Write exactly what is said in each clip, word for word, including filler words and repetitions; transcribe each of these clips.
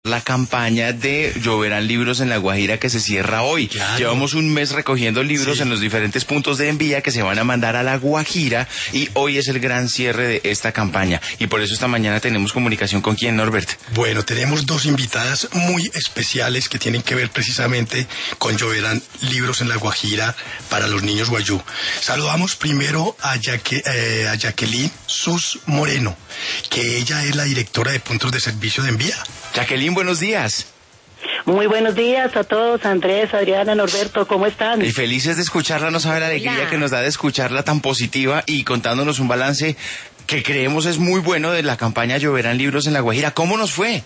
la campaña de Lloverán Libros en La Guajira que se cierra hoy. Claro. Llevamos un mes recogiendo libros sí. en los diferentes puntos de envía que se van a mandar a La Guajira y hoy es el gran cierre de esta campaña. Y por eso esta mañana tenemos comunicación con quién, Norbert. Bueno, tenemos dos invitadas muy especiales que tienen que ver precisamente con Lloverán Libros en La Guajira para los niños guayú. Saludamos primero a, Yaque, eh, a Jacqueline Sus Moreno, que ella es la directora de puntos de servicio de envía. Jacqueline, buenos días. Muy buenos días a todos, Andrés, Adriana, Norberto, ¿cómo están? Y felices de escucharla, no sabe la alegría Hola. que nos da de escucharla tan positiva y contándonos un balance que creemos es muy bueno de la campaña Lloverán Libros en La Guajira. ¿Cómo nos fue?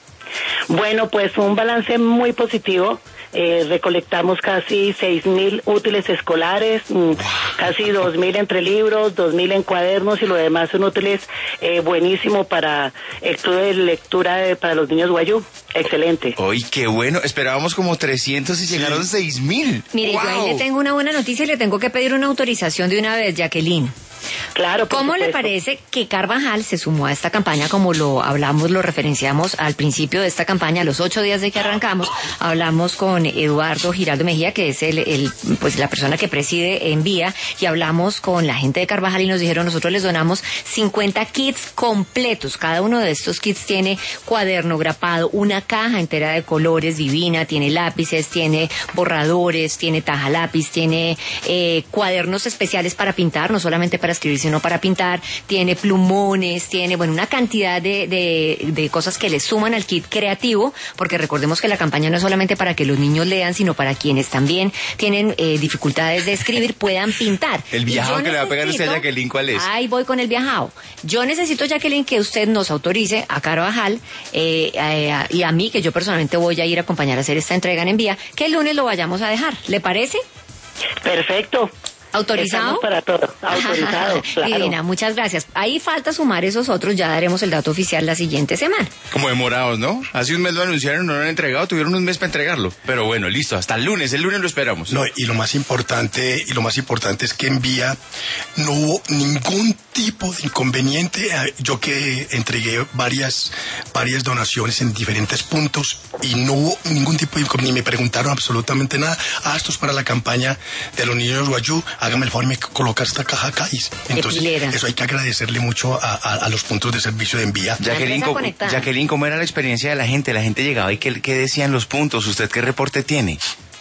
Bueno, pues un balance muy positivo. Eh, recolectamos casi seis mil útiles escolares, wow. casi dos mil entre libros, dos mil en cuadernos y lo demás son útiles eh, buenísimo para el club de lectura de, para los niños guayú. Excelente. ¡Uy, qué bueno! Esperábamos como trescientos y sí. llegaron seis mil. Mire, wow. yo ahí le tengo una buena noticia y le tengo que pedir una autorización de una vez, Jacqueline. Claro, por ¿Cómo supuesto. le parece que Carvajal se sumó a esta campaña, como lo hablamos, lo referenciamos al principio de esta campaña, a los ocho días de que arrancamos? Hablamos con Eduardo Giraldo Mejía, que es el, el pues la persona que preside Envía, y hablamos con la gente de Carvajal y nos dijeron, nosotros les donamos cincuenta kits completos. Cada uno de estos kits tiene cuaderno grapado, una caja entera de colores divina, tiene lápices, tiene borradores, tiene taja lápiz, tiene eh, cuadernos especiales para pintar, no solamente para escribir, sino para pintar, tiene plumones, tiene, bueno, una cantidad de, de, de cosas que le suman al kit creativo, porque recordemos que la campaña no es solamente para que los niños lean, sino para quienes también tienen eh, dificultades de escribir, puedan pintar. El viajado que necesito, le va a pegar usted a Jacqueline, ¿cuál es? Ahí voy con el viajado. Yo necesito, Jacqueline, que usted nos autorice a Carvajal eh, eh, y a mí, que yo personalmente voy a ir a acompañar a hacer esta entrega en Envía, que el lunes lo vayamos a dejar. ¿Le parece? Perfecto. ¿Autorizado? Estamos para todo, autorizado, claro. Divina, muchas gracias. Ahí falta sumar esos otros, ya daremos el dato oficial la siguiente semana. Como demorados, ¿no? Hace un mes lo anunciaron, no lo han entregado, tuvieron un mes para entregarlo. Pero bueno, listo, hasta el lunes, el lunes lo esperamos. No, y lo más importante, y lo más importante es que Envía no hubo ningún tipo de inconveniente. Yo que entregué varias, varias donaciones en diferentes puntos y no hubo ningún tipo de inconveniente, ni me preguntaron absolutamente nada. Ah, esto es para la campaña de los niños guayú. Hágame el favor, me coloca esta caja acá. Entonces, eso hay que agradecerle mucho a, a, a los puntos de servicio de Envía. Jacqueline, ¿cómo, Jacqueline, ¿cómo era la experiencia de la gente? La gente llegaba y ¿qué, qué decían los puntos? ¿Usted qué reporte tiene?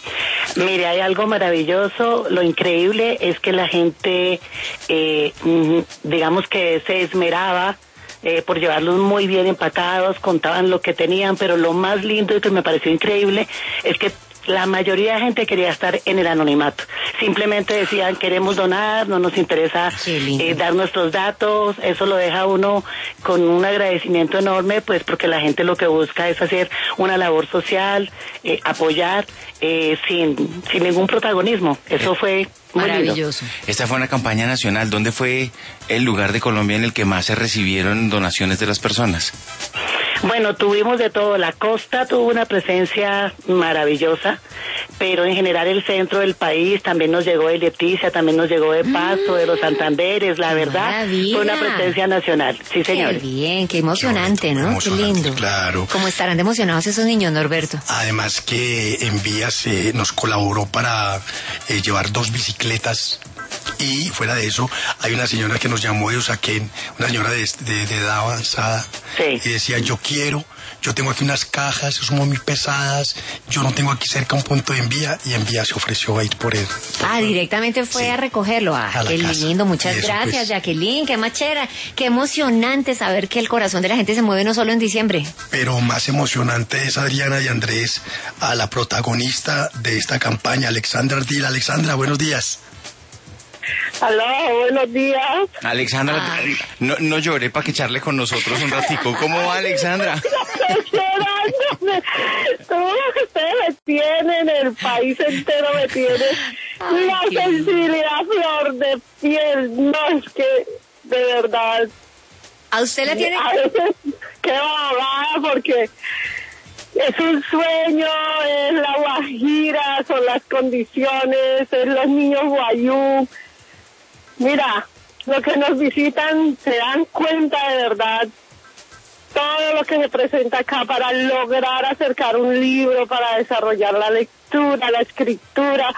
Mire, hay algo maravilloso. Lo increíble es que la gente, eh, digamos que se esmeraba Eh, por llevarlos muy bien empacados, contaban lo que tenían, pero lo más lindo y que me pareció increíble es que la mayoría de gente quería estar en el anonimato. Simplemente decían, queremos donar, no nos interesa eh, dar nuestros datos. Eso lo deja uno con un agradecimiento enorme, pues porque la gente lo que busca es hacer una labor social, eh, apoyar, eh, sin, sin ningún protagonismo. Eso fue muy maravilloso. lindo. Esta fue una campaña nacional. ¿Dónde fue el lugar de Colombia en el que más se recibieron donaciones de las personas? Bueno, tuvimos de todo. La costa tuvo una presencia maravillosa, pero en general el centro del país también nos llegó de Leticia, también nos llegó de Pasto, de los Santanderes. La verdad, maravilla. Fue una presencia nacional. Sí, señor. Qué bien, qué emocionante, qué, ¿no? Emocionante, qué lindo. Claro. ¿Cómo estarán de emocionados esos niños, Norberto? Además que Envías eh, nos colaboró para eh, llevar dos bicicletas. Y fuera de eso, hay una señora que nos llamó de Usaquén, una señora de, de, de edad avanzada, sí. y decía, yo quiero, yo tengo aquí unas cajas, son muy pesadas, yo no tengo aquí cerca un punto de Envía, y Envía se ofreció a ir por él. Ah, directamente fue sí. a recogerlo. Ah, a qué lindo, muchas eso, gracias, pues. Jacqueline, qué machera, qué emocionante saber que el corazón de la gente se mueve no solo en diciembre. Pero más emocionante es, Adriana y Andrés, a la protagonista de esta campaña, Alexandra Ardila. Alexandra, buenos días. Aló, buenos días. Alexandra, ah. no, no llore para que charle con nosotros un ratico. ¿Cómo va, Alexandra? Todos ustedes me tienen, el país entero me tiene. Ay, la sensibilidad flor de piel. No, es que, de verdad. ¿A usted le tiene? A veces, qué babada, porque es un sueño, es la Guajira, son las condiciones, es los niños guayú. Mira, los que nos visitan se dan cuenta de verdad todo lo que se presenta acá para lograr acercar un libro, para desarrollar la lectura, la escritura,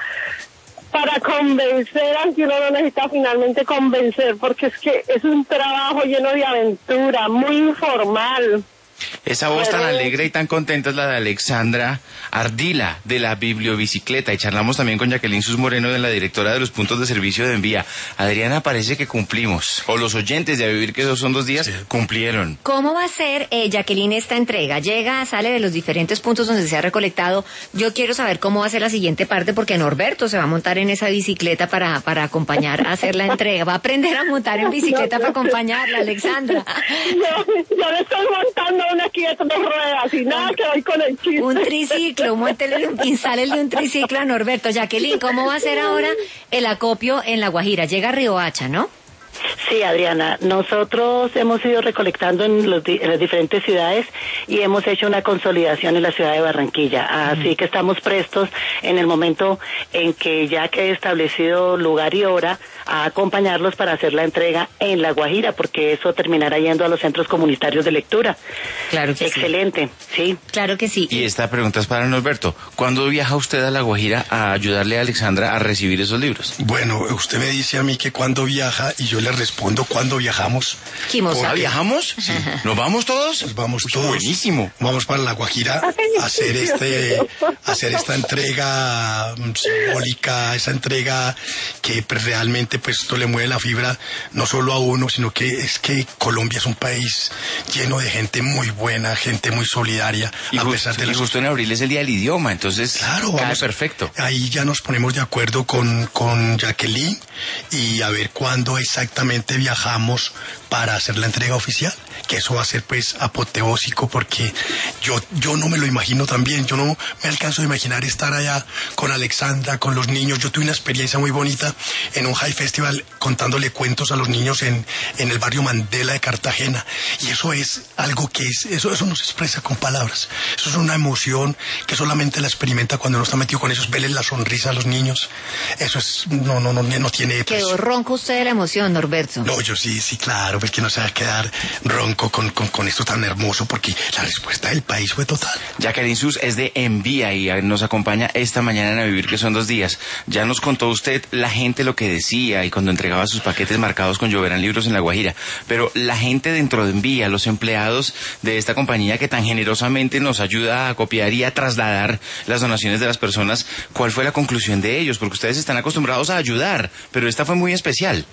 para convencer, aunque uno no necesita finalmente convencer, porque es que es un trabajo lleno de aventura, muy informal. Esa voz tan alegre y tan contenta es la de Alexandra Ardila, de la Bibliobicicleta, y charlamos también con Jacqueline Sus Moreno, de la directora de los puntos de servicio de Envía. Adriana, parece que cumplimos, o los oyentes de A Vivir, que esos son dos días, sí, cumplieron. ¿Cómo va a ser, eh, Jacqueline, esta entrega? Llega, sale de los diferentes puntos donde se ha recolectado. Yo quiero saber cómo va a ser la siguiente parte, porque Norberto se va a montar en esa bicicleta para, para acompañar a hacer la entrega. Va a aprender a montar en bicicleta para acompañarla, Alexandra. Yo, yo le estoy montando una aquí de dos ruedas y nada que ver con el chiste. Un triciclo, muéntele un, instálele un triciclo a Norberto. Jacqueline, ¿cómo va a ser ahora el acopio en La Guajira? Llega a Riohacha, ¿no? Sí, Adriana, nosotros hemos ido recolectando en, los, en las diferentes ciudades y hemos hecho una consolidación en la ciudad de Barranquilla, así mm. que estamos prestos en el momento en que ya quede establecido lugar y hora a acompañarlos para hacer la entrega en La Guajira, porque eso terminará yendo a los centros comunitarios de lectura. Claro que Excelente, sí. sí. Claro que sí. Y esta pregunta es para Norberto. ¿Cuándo viaja usted a La Guajira a ayudarle a Alexandra a recibir esos libros? Bueno, usted me dice a mí que cuándo viaja y yo le respondo cuándo viajamos. ¿Ah, viajamos? Sí. ¿Nos vamos todos? Nos vamos Uy, todos. Buenísimo. Vamos para La Guajira a hacer este, a hacer esta entrega simbólica, esa entrega que realmente pues esto le mueve la fibra no solo a uno, sino que es que Colombia es un país lleno de gente muy buena, gente muy solidaria. Y, a just, pesar de y las... justo en abril es el día del idioma, entonces claro, cae vamos, perfecto. Ahí ya nos ponemos de acuerdo con, con Jacqueline y a ver cuándo exactamente viajamos para hacer la entrega oficial, que eso va a ser pues apoteósico, porque yo yo no me lo imagino también, yo no me alcanzo a imaginar estar allá con Alexandra, con los niños. Yo tuve una experiencia muy bonita en un High Festival contándole cuentos a los niños en, en el barrio Mandela de Cartagena, y eso es algo que es, eso, eso no se expresa con palabras, eso es una emoción que solamente la experimenta cuando uno está metido con esos, verles la sonrisa a los niños, eso es, no, no, no, no tiene precio. Quedó ronco usted de la emoción, Norberto. No, yo sí, sí, claro, pues que no se va a quedar ronco con, con, con esto tan hermoso, porque la respuesta del país fue total. Jacqueline Sus es de Envía y nos acompaña esta mañana en A Vivir, que son dos días. Ya nos contó usted la gente lo que decía y cuando entregaba sus paquetes marcados con lloverán libros en La Guajira, pero la gente dentro de Envía, los empleados de esta compañía que tan generosamente nos ayuda a copiar y a trasladar las donaciones de las personas, ¿cuál fue la conclusión de ellos? Porque ustedes están acostumbrados a ayudar, pero esta fue muy especial.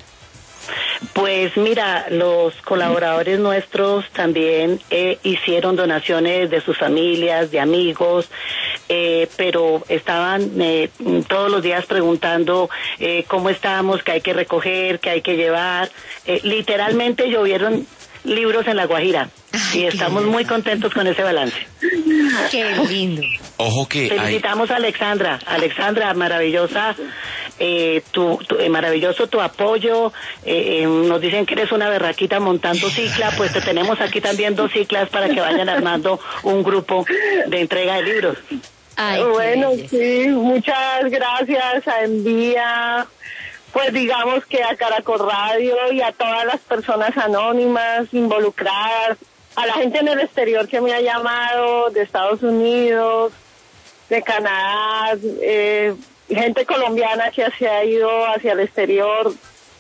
Pues mira, los colaboradores nuestros también eh, hicieron donaciones de sus familias, de amigos, eh, pero estaban eh, todos los días preguntando eh, cómo estamos, qué hay que recoger, qué hay que llevar. Eh, literalmente llovieron libros en La Guajira. Ay, y estamos muy contentos con ese balance. Qué lindo. Ojo que felicitamos hay... a Alexandra. Alexandra, maravillosa, eh, tu, tu, eh, maravilloso tu apoyo. Eh, eh, nos dicen que eres una berraquita montando cicla, pues te tenemos aquí también dos ciclas para que vayan armando un grupo de entrega de libros. Ay, bueno, sí, muchas gracias a Envía. Pues digamos que a Caracol Radio y a todas las personas anónimas involucradas, a la gente en el exterior que me ha llamado, de Estados Unidos, de Canadá, eh, gente colombiana que se ha ido hacia el exterior,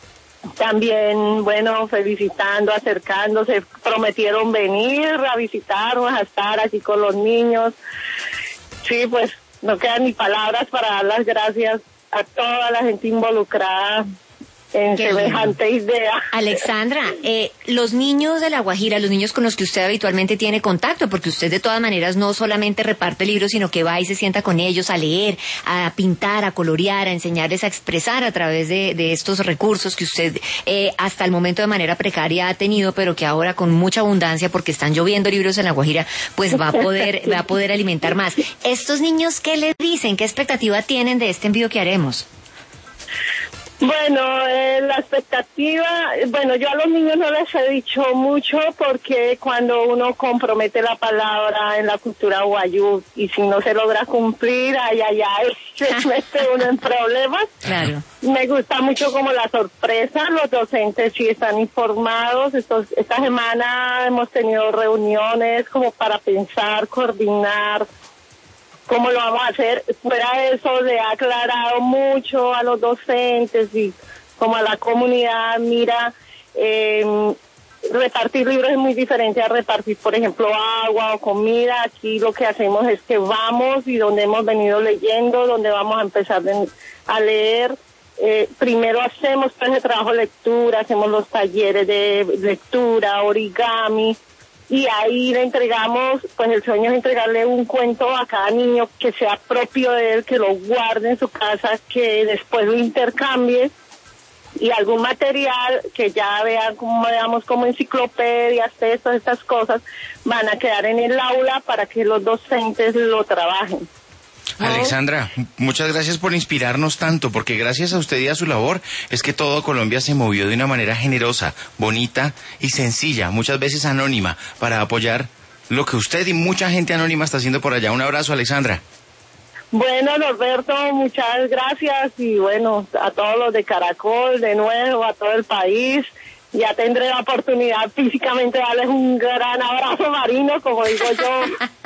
también, bueno, felicitando, acercándose, prometieron venir a visitarnos, a estar aquí con los niños. Sí, pues no quedan ni palabras para dar las gracias a toda la gente involucrada en Qué semejante lindo. idea. Alexandra, eh, los niños de La Guajira, los niños con los que usted habitualmente tiene contacto, porque usted de todas maneras no solamente reparte libros, sino que va y se sienta con ellos a leer, a pintar, a colorear, a enseñarles a expresar a través de, de estos recursos que usted eh, hasta el momento de manera precaria ha tenido, pero que ahora con mucha abundancia, porque están lloviendo libros en La Guajira, pues va a poder, va a poder alimentar más. ¿Estos niños qué le dicen? ¿Qué expectativa tienen de este envío que haremos? Bueno, eh, la expectativa, bueno, yo a los niños no les he dicho mucho porque cuando uno compromete la palabra en la cultura guayú y si no se logra cumplir, ay, ay, ay, se mete uno en problemas. Claro. Me gusta mucho como la sorpresa, los docentes sí están informados. Estos, esta semana hemos tenido reuniones como para pensar, coordinar cómo lo vamos a hacer. Fuera de eso, le he aclarado mucho a los docentes y como a la comunidad, mira, eh, repartir libros es muy diferente a repartir, por ejemplo, agua o comida. Aquí lo que hacemos es que vamos y donde hemos venido leyendo, donde vamos a empezar a leer, eh, primero hacemos pues de trabajo de lectura, hacemos los talleres de lectura, origami, y ahí le entregamos, pues el sueño es entregarle un cuento a cada niño que sea propio de él, que lo guarde en su casa, que después lo intercambie, y algún material que ya vean como, veamos, como enciclopedias, textos, estas cosas, van a quedar en el aula para que los docentes lo trabajen. Alexandra, muchas gracias por inspirarnos tanto, porque gracias a usted y a su labor es que todo Colombia se movió de una manera generosa, bonita y sencilla, muchas veces anónima, para apoyar lo que usted y mucha gente anónima está haciendo por allá. Un abrazo, Alexandra. Bueno, Norberto, muchas gracias y bueno, a todos los de Caracol, de nuevo, a todo el país. Ya tendré la oportunidad físicamente de darles un gran abrazo marino, como digo yo.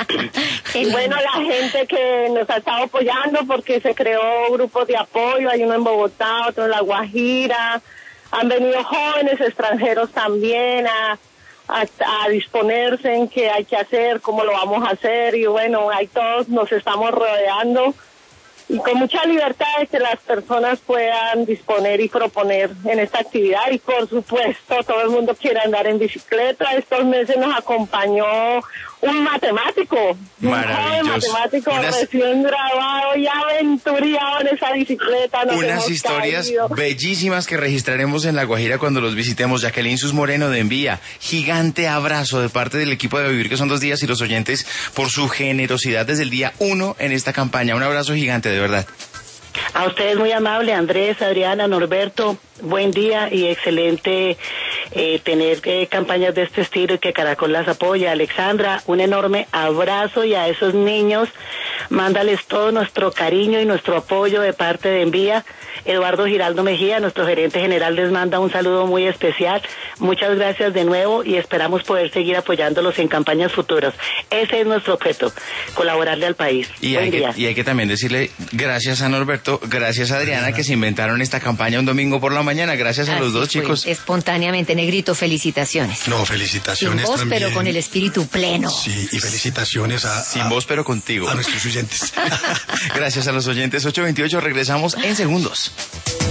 Y bueno, la gente que nos ha estado apoyando porque se creó grupos de apoyo, hay uno en Bogotá, otro en La Guajira. Han venido jóvenes extranjeros también a, a, a disponerse en qué hay que hacer, cómo lo vamos a hacer. Y bueno, ahí todos nos estamos rodeando. Y con mucha libertad de que las personas puedan disponer y proponer en esta actividad. Y por supuesto, todo el mundo quiere andar en bicicleta. Estos meses nos acompañó un matemático, un joven matemático Unas... recién graduado y aventuriado en esa bicicleta. Nos Unas historias caído. bellísimas que registraremos en La Guajira cuando los visitemos. Jacqueline Sus Moreno de Envía, gigante abrazo de parte del equipo de Vivir, que son dos días, y los oyentes por su generosidad desde el día uno en esta campaña. Un abrazo gigante, de verdad. A ustedes muy amable, Andrés, Adriana, Norberto, buen día y excelente eh, tener eh, campañas de este estilo y que Caracol las apoya. Alexandra, un enorme abrazo y a esos niños, mándales todo nuestro cariño y nuestro apoyo de parte de Envía. Eduardo Giraldo Mejía, nuestro gerente general, les manda un saludo muy especial. Muchas gracias de nuevo y esperamos poder seguir apoyándolos en campañas futuras. Ese es nuestro objeto, colaborarle al país. Y hay, que, y hay que también decirle gracias a Norberto, gracias a Adriana, que se inventaron esta campaña un domingo por la mañana. Gracias a Así los dos fue, chicos. Espontáneamente, Negrito, felicitaciones. No, felicitaciones Sin voz, también. pero con el espíritu pleno. Sí, y felicitaciones a... Sin a, voz, pero contigo. A nuestros oyentes. Gracias a los oyentes. ocho veintiocho, regresamos en segundos.